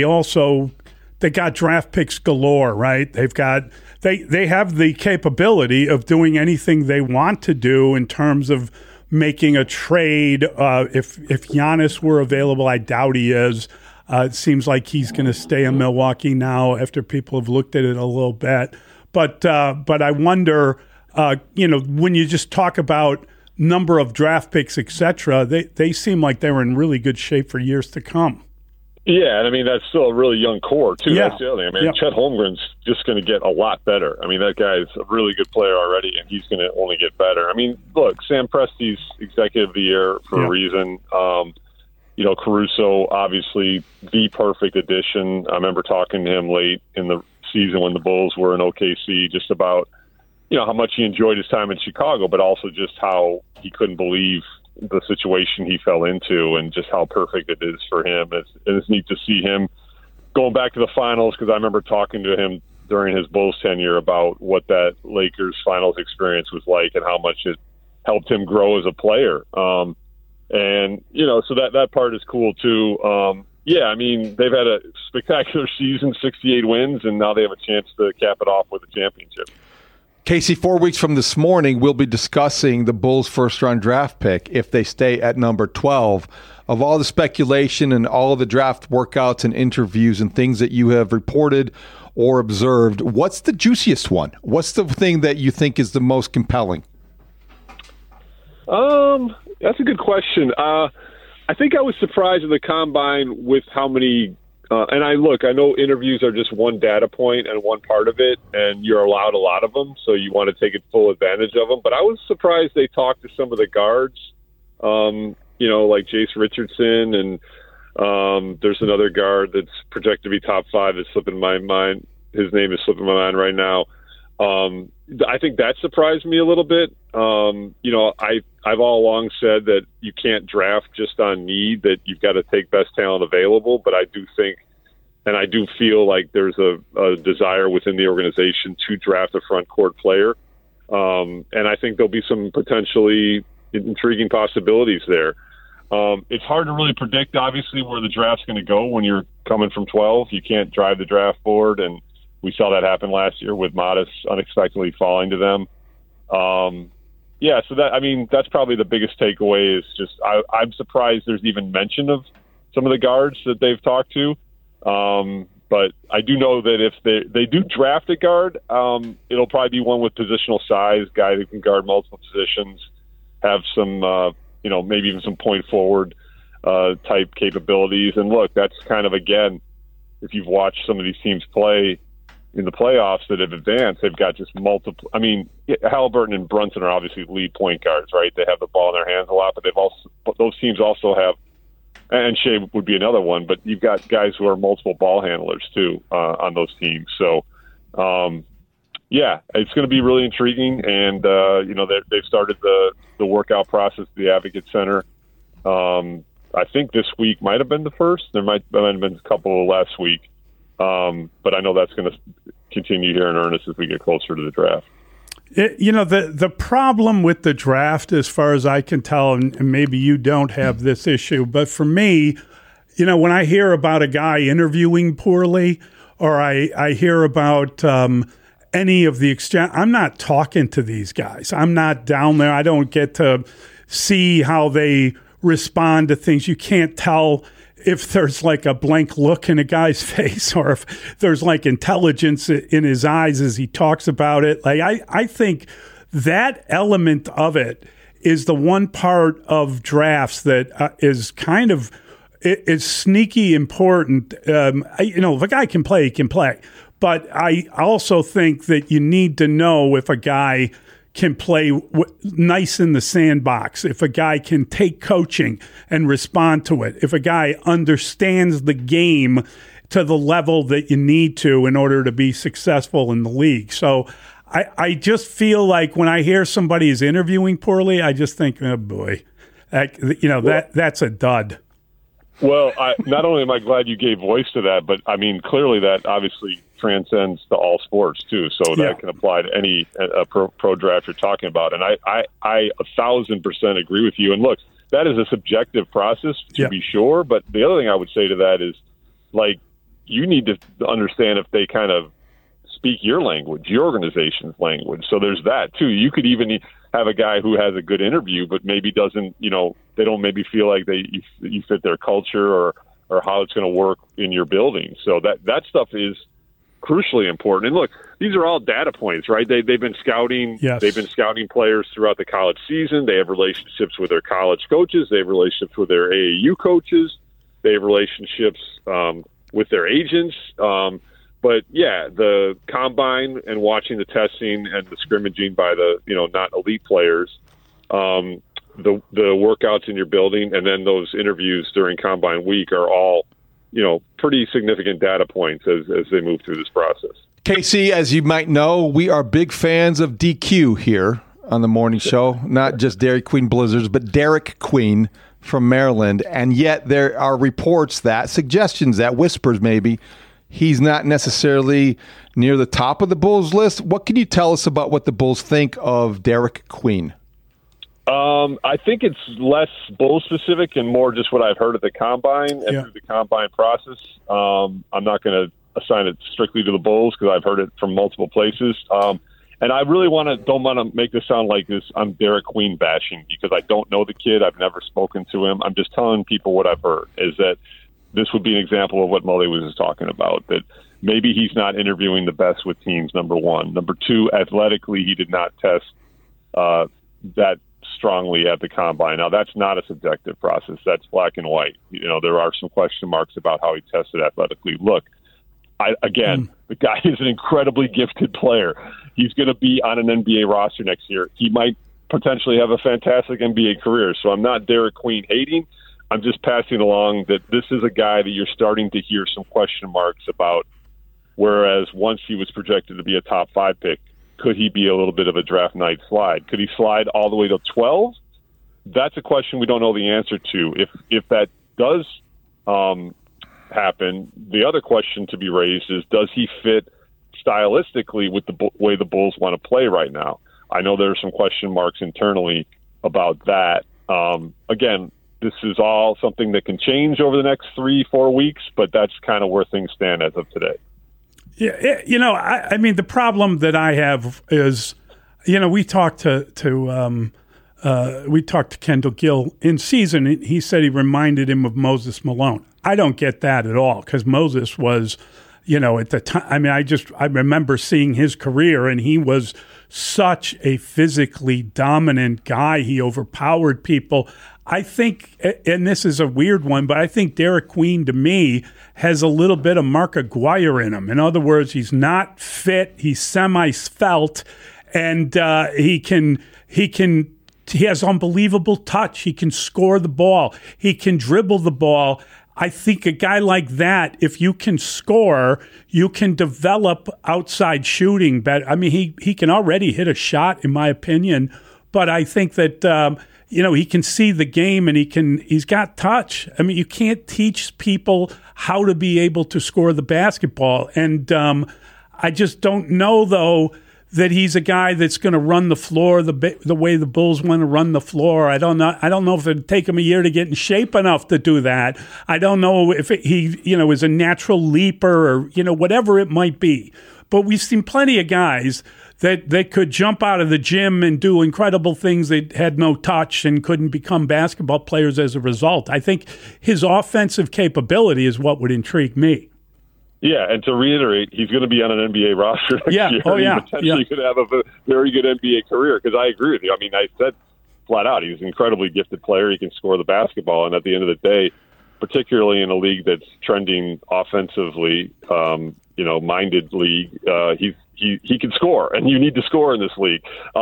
got draft picks galore, right? They have the capability of doing anything they want to do in terms of making a trade. If Giannis were available, I doubt he is. It seems like he's going to stay in Milwaukee now after people have looked at it a little bit. But I wonder, when you just talk about number of draft picks, etc., they seem like they were in really good shape for years to come. Yeah, and I mean, that's still a really young core, too. Yeah. That's the other thing. I mean, Chet Holmgren's just going to get a lot better. I mean, that guy's a really good player already, and he's going to only get better. I mean, look, Sam Presti's Executive of the Year for a reason. Caruso, obviously, the perfect addition. I remember talking to him late in the season when the Bulls were in OKC just about, how much he enjoyed his time in Chicago, but also just how he couldn't believe the situation he fell into and just how perfect it is for him. It's neat to see him going back to the finals, because I remember talking to him during his Bulls tenure about what that Lakers finals experience was like and how much it helped him grow as a player. So that part is cool too. I mean, they've had a spectacular season, 68 wins, and now they have a chance to cap it off with a championship. Casey, 4 weeks from this morning, we'll be discussing the Bulls' first-round draft pick if they stay at number 12. Of all the speculation and all the draft workouts and interviews and things that you have reported or observed, what's the juiciest one? What's the thing that you think is the most compelling? That's a good question. I think I was surprised at the Combine with how many and I know interviews are just one data point and one part of it, and you're allowed a lot of them, so you want to take full advantage of them. But I was surprised they talked to some of the guards, like Jace Richardson, and there's another guard that's projected to be top 5 that's slipping my mind. His name is slipping my mind right now. I think that surprised me a little bit. I've all along said that you can't draft just on need, that you've got to take best talent available. But I do think, and I do feel like there's a desire within the organization to draft a front court player. And I think there'll be some potentially intriguing possibilities there. It's hard to really predict, obviously, where the draft's going to go when you're coming from 12. You can't drive the draft board, and we saw that happen last year with Modest unexpectedly falling to them. So that's probably the biggest takeaway is just I'm surprised there's even mention of some of the guards that they've talked to. But I do know that if they do draft a guard, it'll probably be one with positional size, guy who can guard multiple positions, have some, maybe even some point forward type capabilities. And look, that's kind of, again, if you've watched some of these teams play in the playoffs that have advanced, they've got just multiple. I mean, Halliburton and Brunson are obviously lead point guards, right? They have the ball in their hands a lot, but those teams also have, and Shea would be another one, but you've got guys who are multiple ball handlers too on those teams. So, it's going to be really intriguing. And, they've started the workout process at the Advocate Center. I think this week might have been the first. There might have been a couple last week. But I know that's going to continue here in earnest as we get closer to the draft. The problem with the draft, as far as I can tell, and maybe you don't have this issue, but for me, when I hear about a guy interviewing poorly, or I hear about any of the exchange, I'm not talking to these guys. I'm not down there. I don't get to see how they respond to things. You can't tell if there's like a blank look in a guy's face or if there's like intelligence in his eyes as he talks about it. Like I think that element of it is the one part of drafts that is kind of is sneaky important. If a guy can play, he can play. But I also think that you need to know if a guy can play nice in the sandbox, if a guy can take coaching and respond to it, if a guy understands the game to the level that you need to in order to be successful in the league. So I just feel like when I hear somebody is interviewing poorly, I just think, oh boy, that's a dud. Well, not only am I glad you gave voice to that, but I mean, clearly that obviously transcends to all sports too. So that can apply to any pro draft you're talking about. And I 1,000% agree with you. And look, that is a subjective process to be sure. But the other thing I would say to that is, like, you need to understand if they kind of speak your language, your organization's language. So there's that too. You could even have a guy who has a good interview, but maybe doesn't, they don't maybe feel like you fit their culture or how it's going to work in your building. So that stuff is crucially important. And look, these are all data points, right? They've been scouting. Yes. They've been scouting players throughout the college season. They have relationships with their college coaches. They have relationships with their AAU coaches. They have relationships with their agents. But yeah, the combine and watching the testing and the scrimmaging by the not elite players, the workouts in your building, and then those interviews during combine week are all pretty significant data points as they move through this process. Casey, as you might know, we are big fans of DQ here on the morning show. Not just Dairy Queen Blizzards, but Derek Queen from Maryland. And yet there are reports suggestions that whispers maybe he's not necessarily near the top of the Bulls list. What can you tell us about what the Bulls think of Derek Queen? I think it's less Bull specific and more just what I've heard at the combine and through the combine process. I'm not going to assign it strictly to the Bulls because I've heard it from multiple places. And I really don't want to make this sound like this. I'm Derek Queen bashing because I don't know the kid. I've never spoken to him. I'm just telling people what I've heard is that this would be an example of what Mully was talking about, that maybe he's not interviewing the best with teams, number one. Number two, athletically, he did not test that strongly at the combine. Now, that's not a subjective process. That's black and white. There are some question marks about how he tested athletically. Look, the guy is an incredibly gifted player. He's going to be on an NBA roster next year. He might potentially have a fantastic NBA career. So I'm not Derek Queen hating. I'm just passing along that this is a guy that you're starting to hear some question marks about, whereas once he was projected to be a top 5 pick, could he be a little bit of a draft night slide? Could he slide all the way to 12? That's a question we don't know the answer to. If that does happen, the other question to be raised is, does he fit stylistically with the way the Bulls want to play right now? I know there are some question marks internally about that. Again, this is all something that can change over the next 3-4 weeks, but that's kind of where things stand as of today. Yeah, I mean, the problem that I have is, we talked to Kendall Gill in season. He said he reminded him of Moses Malone. I don't get that at all because Moses was, at the time. I mean, I remember seeing his career, and he was such a physically dominant guy. He overpowered people. I think, and this is a weird one, but I think Derek Queen, to me, has a little bit of Mark Aguirre in him. In other words, he's not fit, he's semi-svelte, and he has unbelievable touch. He can score the ball. He can dribble the ball. I think a guy like that, if you can score, you can develop outside shooting better. I mean, he can already hit a shot, in my opinion, but I think that he can see the game and he's got touch. I mean, you can't teach people how to be able to score the basketball. And I just don't know, though, that he's a guy that's going to run the floor the way the Bulls want to run the floor. I don't know if it'd take him a year to get in shape enough to do that. I don't know if he is a natural leaper or whatever it might be. But we've seen plenty of guys that could jump out of the gym and do incredible things that had no touch and couldn't become basketball players as a result. I think his offensive capability is what would intrigue me. Yeah, and to reiterate, he's going to be on an NBA roster next year. Oh, yeah. He potentially could have a very good NBA career, because I agree with you. I mean, I said flat out, he's an incredibly gifted player. He can score the basketball, and at the end of the day, particularly in a league that's trending offensively, minded league, he can score, and you need to score in this league.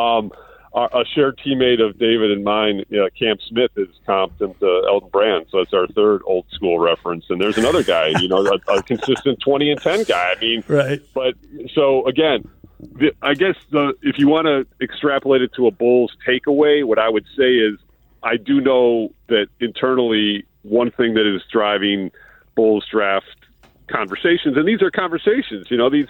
A shared teammate of David and mine, Cam Smith, is comped him to Elton Brand, so that's our third old school reference. And there's another guy, a consistent 20 and 10 guy. I mean, right. But so again, I guess if you want to extrapolate it to a Bulls takeaway, what I would say is I do know that internally one thing that is driving Bulls draft conversations, and these are conversations,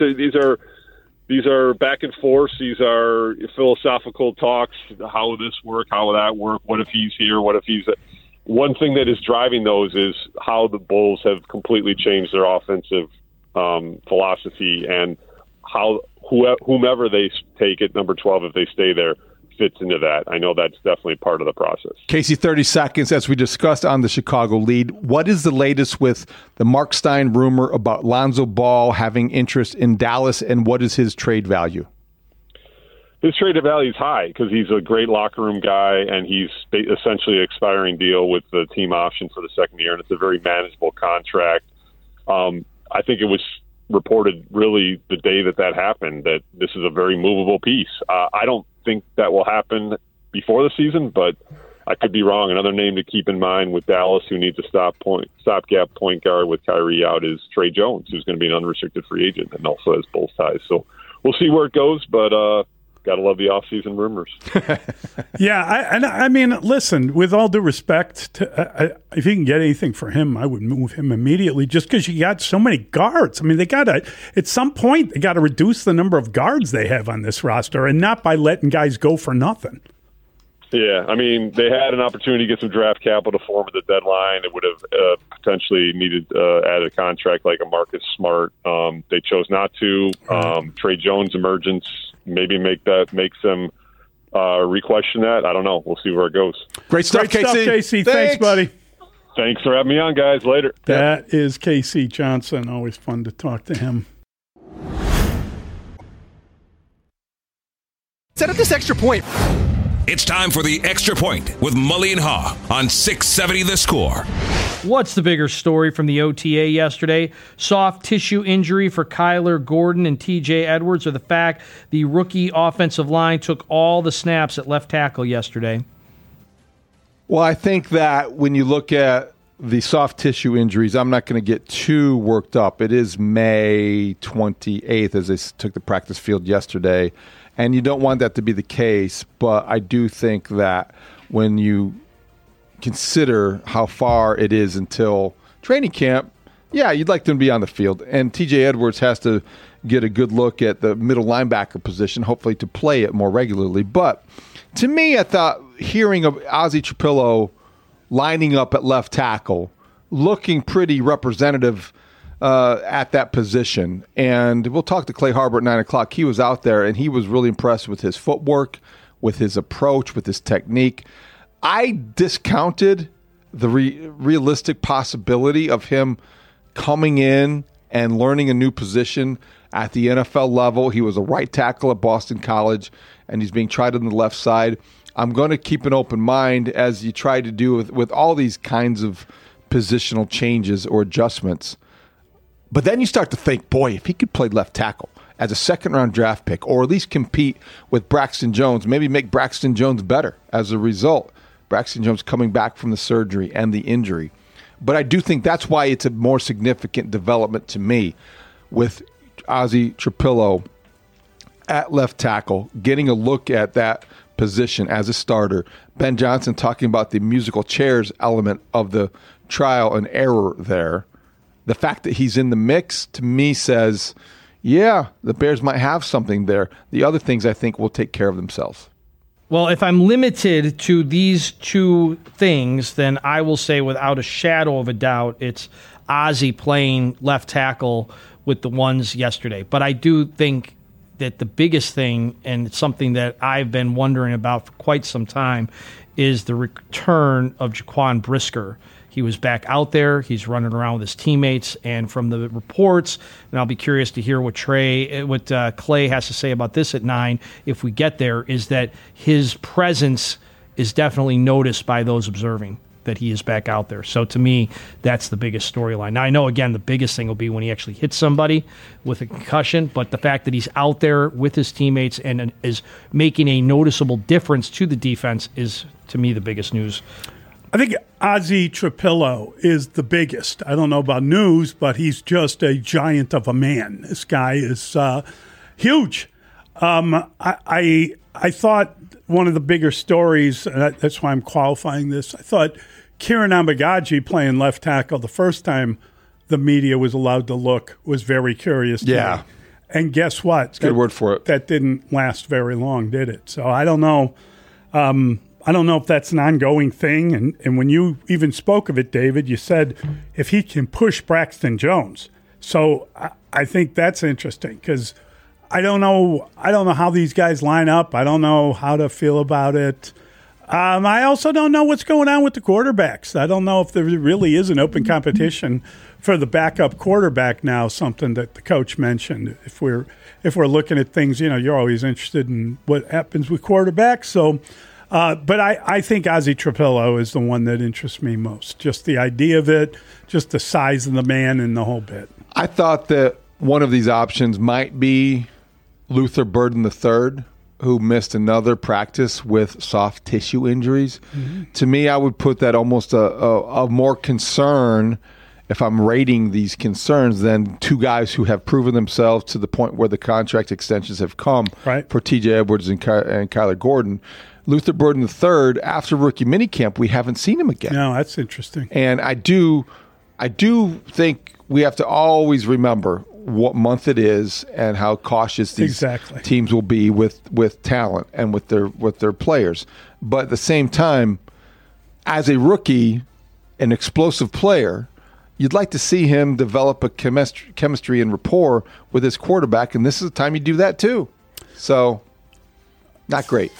these are back and forth. These are philosophical talks. How will this work? How will that work? What if he's here? What if he's... One thing that is driving those is how the Bulls have completely changed their offensive philosophy, and how whomever they take at number 12, if they stay there, fits into that. I know that's definitely part of the process. Casey, 30 seconds. As we discussed on the Chicago Lead, what is the latest with the Mark Stein rumor about Lonzo Ball having interest in Dallas, and what is his trade value? His trade value is high because he's a great locker room guy, and he's essentially an expiring deal with the team option for the second year, and it's a very manageable contract. I think it was reported really the day that happened that this is a very movable piece. I don't think that will happen before the season, but I could be wrong. Another name to keep in mind with Dallas, who needs a stopgap point guard with Kyrie out, is Trey Jones, who's going to be an unrestricted free agent and also has Bulls ties. So we'll see where it goes, but got to love the off-season rumors. Yeah, I mean, listen, with all due respect, if you can get anything for him, I would move him immediately just because you got so many guards. I mean, at some point, they got to reduce the number of guards they have on this roster, and not by letting guys go for nothing. Yeah, I mean, they had an opportunity to get some draft capital for him at the deadline. It would have potentially needed added a contract like a Marcus Smart. They chose not to. Trey Jones' emergence maybe makes them re-question that. I don't know. We'll see where it goes. Great stuff, Casey. Thanks, buddy. Thanks for having me on, guys. Later. That is Casey Johnson. Always fun to talk to him. Set up this extra point. It's time for the Extra Point with Mully and Haw on 670 The Score. What's the bigger story from the OTA yesterday? Soft tissue injury for Kyler Gordon and TJ Edwards, or the fact the rookie offensive line took all the snaps at left tackle yesterday? Well, I think that when you look at the soft tissue injuries, I'm not going to get too worked up. It is May 28th as they took the practice field yesterday. And you don't want that to be the case, but I do think that when you consider how far it is until training camp, yeah, you'd like them to be on the field. And TJ Edwards has to get a good look at the middle linebacker position, hopefully to play it more regularly. But to me, I thought hearing of Ozzie Trapillo lining up at left tackle, looking pretty representative at that position. And we'll talk to Clay Harbor at 9 o'clock. He was out there, and he was really impressed with his footwork, with his approach, with his technique. I discounted the realistic possibility of him coming in and learning a new position at the NFL level. He was a right tackle at Boston College, and he's being tried on the left side. I'm going to keep an open mind, as you try to do with all these kinds of positional changes or adjustments. But then you start to think, boy, if he could play left tackle as a second-round draft pick, or at least compete with Braxton Jones, maybe make Braxton Jones better as a result. Braxton Jones coming back from the surgery and the injury. But I do think that's why it's a more significant development to me with Ozzie Trapillo at left tackle, getting a look at that position as a starter. Ben Johnson talking about the musical chairs element of the trial and error there. The fact that he's in the mix, to me, says, yeah, the Bears might have something there. The other things I think will take care of themselves. Well, if I'm limited to these two things, then I will say without a shadow of a doubt, it's Ozzie playing left tackle with the ones yesterday. But I do think that the biggest thing, and it's something that I've been wondering about for quite some time, is the return of Jaquan Brisker. He was back out there. He's running around with his teammates. And from the reports, and I'll be curious to hear what Clay has to say about this at 9 if we get there, is that his presence is definitely noticed by those observing that he is back out there. So to me, that's the biggest storyline. Now, I know, again, the biggest thing will be when he actually hits somebody with a concussion, but the fact that he's out there with his teammates and is making a noticeable difference to the defense is, to me, the biggest news. I think Ozzie Trapillo is the biggest. I don't know about news, but he's just a giant of a man. This guy is huge. I thought one of the bigger stories, and that's why I'm qualifying this, I thought Kieran Amegadjie playing left tackle the first time the media was allowed to look was very curious to me. And guess what? That's a good word for it. That didn't last very long, did it? So I don't know. I don't know if that's an ongoing thing. And when you even spoke of it, David, you said if he can push Braxton Jones. So I think that's interesting because I don't know how these guys line up. I don't know how to feel about it. I also don't know what's going on with the quarterbacks. I don't know if there really is an open competition for the backup quarterback now, something that the coach mentioned. If we're looking at things, you're always interested in what happens with quarterbacks. So but I think Ozzie Trapillo is the one that interests me most. Just the idea of it, just the size of the man and the whole bit. I thought that one of these options might be Luther Burden III, who missed another practice with soft tissue injuries. Mm-hmm. To me, I would put that almost a more concern, if I'm rating these concerns, than two guys who have proven themselves to the point where the contract extensions have come for T.J. Edwards and Kyler Gordon. Luther Burden III, after rookie minicamp, we haven't seen him again. No, that's interesting. And I do think we have to always remember what month it is and how cautious these teams will be with talent and with their players. But at the same time, as a rookie, an explosive player, you'd like to see him develop a chemistry and rapport with his quarterback, and this is the time you do that too. So, not great.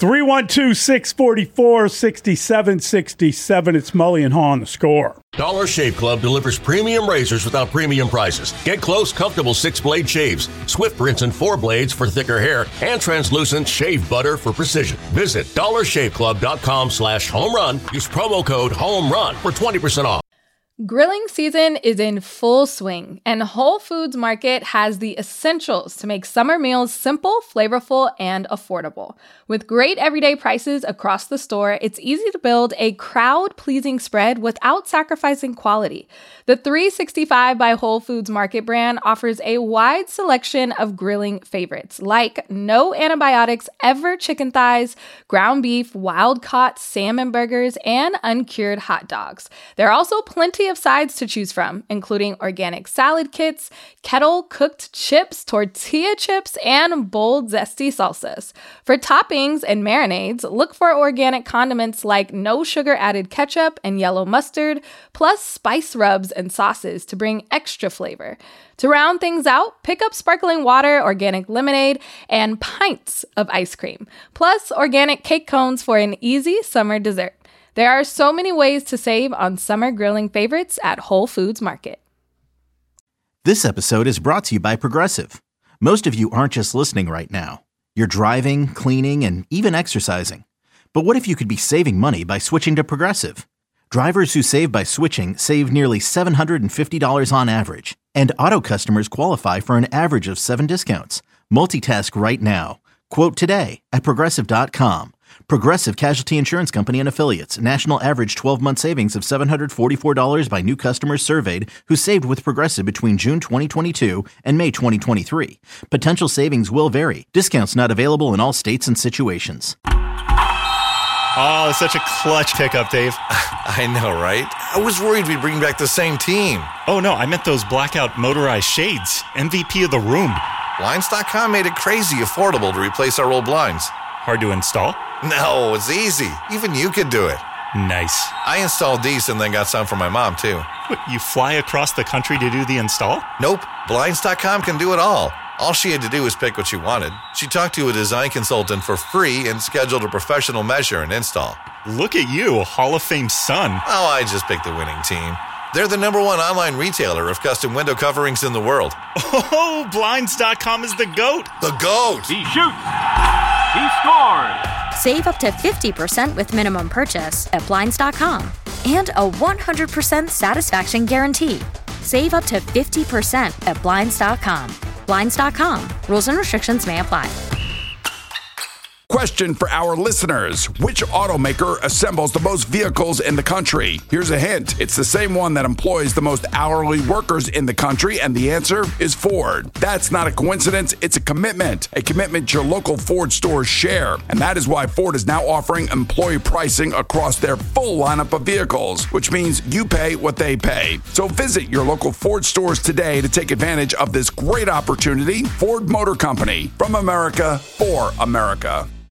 312-644-6767. It's Mully and Haw on the Score. Dollar Shave Club delivers premium razors without premium prices. Get close, comfortable 6-blade shaves, Swift rinse and 4 blades for thicker hair, and translucent shave butter for precision. Visit dollarshaveclub.com/home run. Use promo code HOMERUN for 20% off. Grilling season is in full swing, and Whole Foods Market has the essentials to make summer meals simple, flavorful, and affordable. With great everyday prices across the store, it's easy to build a crowd-pleasing spread without sacrificing quality. The 365 by Whole Foods Market brand offers a wide selection of grilling favorites, like no antibiotics ever chicken thighs, ground beef, wild-caught salmon burgers, and uncured hot dogs. There are also plenty of sides to choose from, including organic salad kits, kettle-cooked chips, tortilla chips, and bold, zesty salsas. For toppings and marinades, look for organic condiments like no sugar-added ketchup and yellow mustard, plus spice rubs and sauces to bring extra flavor. To round things out, pick up sparkling water, organic lemonade, and pints of ice cream, plus organic cake cones for an easy summer dessert. There are so many ways to save on summer grilling favorites at Whole Foods Market. This episode is brought to you by Progressive. Most of you aren't just listening right now. You're driving, cleaning, and even exercising. But what if you could be saving money by switching to Progressive? Drivers who save by switching save nearly $750 on average. And auto customers qualify for an average of 7 discounts. Multitask right now. Quote today at Progressive.com. Progressive Casualty Insurance Company and Affiliates. National average 12-month savings of $744 by new customers surveyed who saved with Progressive between June 2022 and May 2023. Potential savings will vary. Discounts not available in all states and situations. Oh, it's such a clutch pickup, Dave. I know, right? I was worried we'd bring back the same team. Oh, no, I meant those blackout motorized shades. MVP of the room. Blinds.com made it crazy affordable to replace our old blinds. Hard to install? No, it's easy. Even you could do it. Nice. I installed these and then got some for my mom, too. What, you fly across the country to do the install? Nope. Blinds.com can do it all. All she had to do was pick what she wanted. She talked to a design consultant for free and scheduled a professional measure and install. Look at you, Hall of Fame son. Oh, I just picked the winning team. They're the #1 online retailer of custom window coverings in the world. Oh, Blinds.com is the GOAT. The GOAT! He shoots. He scores. Save up to 50% with minimum purchase at Blinds.com. And a 100% satisfaction guarantee. Save up to 50% at Blinds.com. Blinds.com. Rules and restrictions may apply. Question for our listeners. Which automaker assembles the most vehicles in the country? Here's a hint. It's the same one that employs the most hourly workers in the country, and the answer is Ford. That's not a coincidence. It's a commitment your local Ford stores share. And that is why Ford is now offering employee pricing across their full lineup of vehicles, which means you pay what they pay. So visit your local Ford stores today to take advantage of this great opportunity. Ford Motor Company, from America for America.